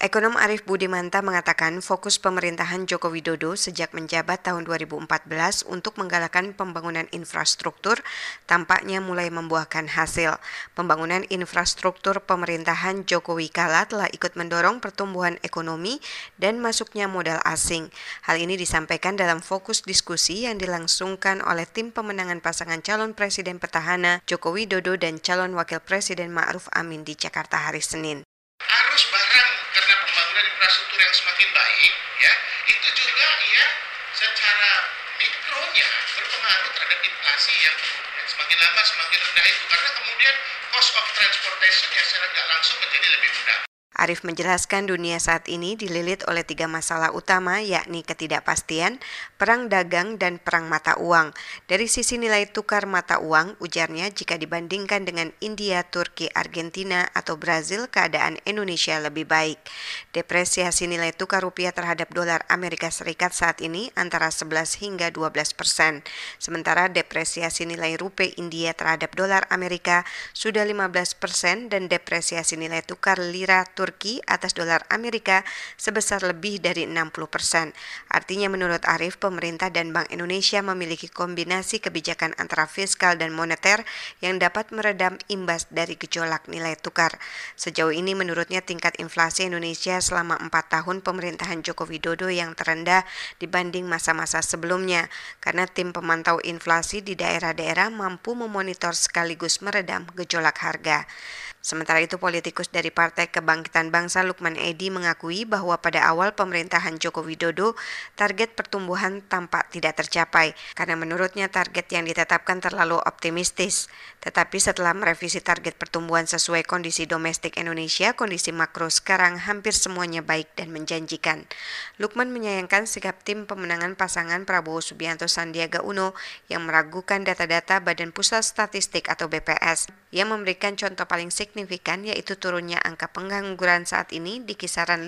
Ekonom Arief Budimanta mengatakan fokus pemerintahan Joko Widodo sejak menjabat tahun 2014 untuk menggalakkan pembangunan infrastruktur tampaknya mulai membuahkan hasil. Pembangunan infrastruktur pemerintahan Jokowi kala telah ikut mendorong pertumbuhan ekonomi dan masuknya modal asing. Hal ini disampaikan dalam fokus diskusi yang dilangsungkan oleh tim pemenangan pasangan calon presiden petahana Joko Widodo dan calon wakil presiden Ma'ruf Amin di Jakarta hari Senin. Arus barang karena pembangunan infrastruktur yang semakin baik, ya, itu juga ya secara mikronya berpengaruh terhadap inflasi yang kemudian semakin lama semakin rendah itu, karena kemudian cost of transportation yang secara nggak langsung menjadi lebih mudah. Arief menjelaskan dunia saat ini dililit oleh 3 masalah utama, yakni ketidakpastian, perang dagang, dan perang mata uang. Dari sisi nilai tukar mata uang, ujarnya jika dibandingkan dengan India, Turki, Argentina, atau Brazil, keadaan Indonesia lebih baik. Depresiasi nilai tukar rupiah terhadap dolar Amerika Serikat saat ini antara 11 hingga 12%. Sementara depresiasi nilai rupiah India terhadap dolar Amerika sudah 15% dan depresiasi nilai tukar lira Turki atas dolar Amerika sebesar lebih dari 60%. Artinya menurut Arief, pemerintah dan Bank Indonesia memiliki kombinasi kebijakan antara fiskal dan moneter yang dapat meredam imbas dari gejolak nilai tukar. Sejauh ini menurutnya tingkat inflasi Indonesia selama 4 tahun pemerintahan Joko Widodo yang terendah dibanding masa-masa sebelumnya, karena tim pemantau inflasi di daerah-daerah mampu memonitor sekaligus meredam gejolak harga. Sementara itu, politikus dari Partai Kebangkitan Bangsa Lukman Edy mengakui bahwa pada awal pemerintahan Joko Widodo, target pertumbuhan tampak tidak tercapai, karena menurutnya target yang ditetapkan terlalu optimistis. Tetapi setelah merevisi target pertumbuhan sesuai kondisi domestik Indonesia, kondisi makro sekarang hampir semuanya baik dan menjanjikan. Lukman menyayangkan sikap tim pemenangan pasangan Prabowo Subianto Sandiaga Uno yang meragukan data-data Badan Pusat Statistik atau BPS, yang memberikan contoh paling signifikan yaitu turunnya angka pengangguran saat ini di kisaran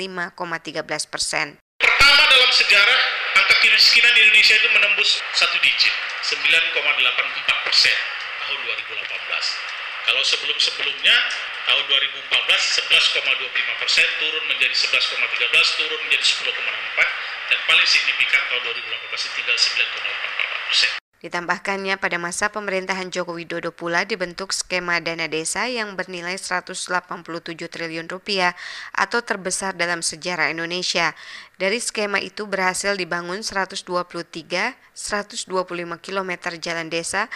5,13%. Pertama dalam sejarah, angka kemiskinan di Indonesia itu menembus satu digit, 9,84% tahun 2018. Kalau sebelum-sebelumnya, tahun 2014 11,25%, turun menjadi 11,13%, turun menjadi 10,4%, dan paling signifikan tahun 2018 tinggal 9,84%. Ditambahkannya pada masa pemerintahan Joko Widodo pula dibentuk skema dana desa yang bernilai 187 triliun rupiah atau terbesar dalam sejarah Indonesia. Dari skema itu berhasil dibangun 125 km jalan desa,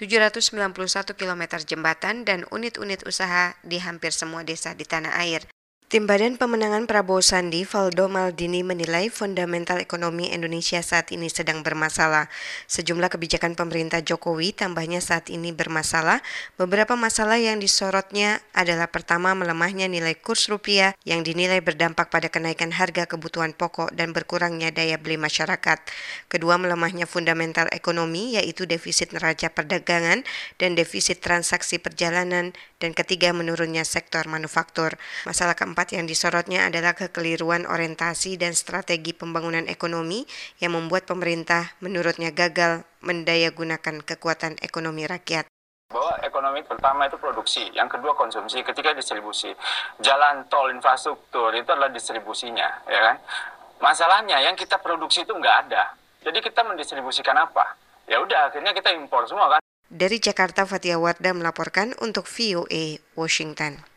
791 km jembatan, dan unit-unit usaha di hampir semua desa di tanah air. Tim Badan Pemenangan Prabowo Sandi, Valdo Maldini, menilai fundamental ekonomi Indonesia saat ini sedang bermasalah. Sejumlah kebijakan pemerintah Jokowi tambahnya saat ini bermasalah. Beberapa masalah yang disorotnya adalah pertama, melemahnya nilai kurs rupiah yang dinilai berdampak pada kenaikan harga kebutuhan pokok dan berkurangnya daya beli masyarakat. Kedua, melemahnya fundamental ekonomi yaitu defisit neraca perdagangan dan defisit transaksi perjalanan. Dan ketiga, menurunnya sektor manufaktur. Masalah keempat yang disorotnya adalah kekeliruan orientasi dan strategi pembangunan ekonomi yang membuat pemerintah menurutnya gagal mendayagunakan kekuatan ekonomi rakyat. Bahwa ekonomi pertama itu produksi, yang kedua konsumsi, ketiga distribusi. Jalan tol infrastruktur itu adalah distribusinya, ya kan? Masalahnya yang kita produksi itu nggak ada. Jadi kita mendistribusikan apa? Ya udah, akhirnya kita impor semua kan. Dari Jakarta, Fatia Wardah melaporkan untuk VOA Washington.